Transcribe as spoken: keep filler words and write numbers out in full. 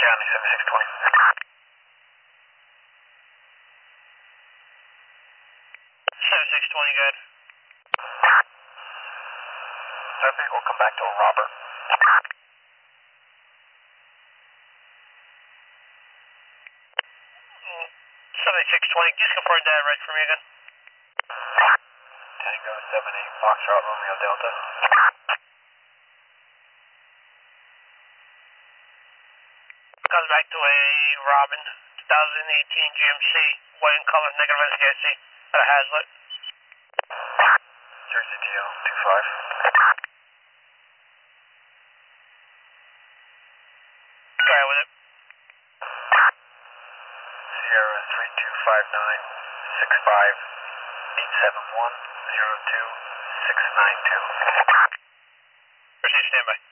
County seventy-six twenty. seventy-six twenty, good. Traffic will come back to a Robert. seventy-six twenty, just confirm that right for me again. Tango seven eight Foxtrot Romeo Delta. Comes back to a Robin, twenty eighteen G M C, white in color, negative S K C, at a Hazlet. Jersey T L two five. Go ahead with it. Sierra three two five nine six five eight seven one zero two six nine two. Proceed, standby.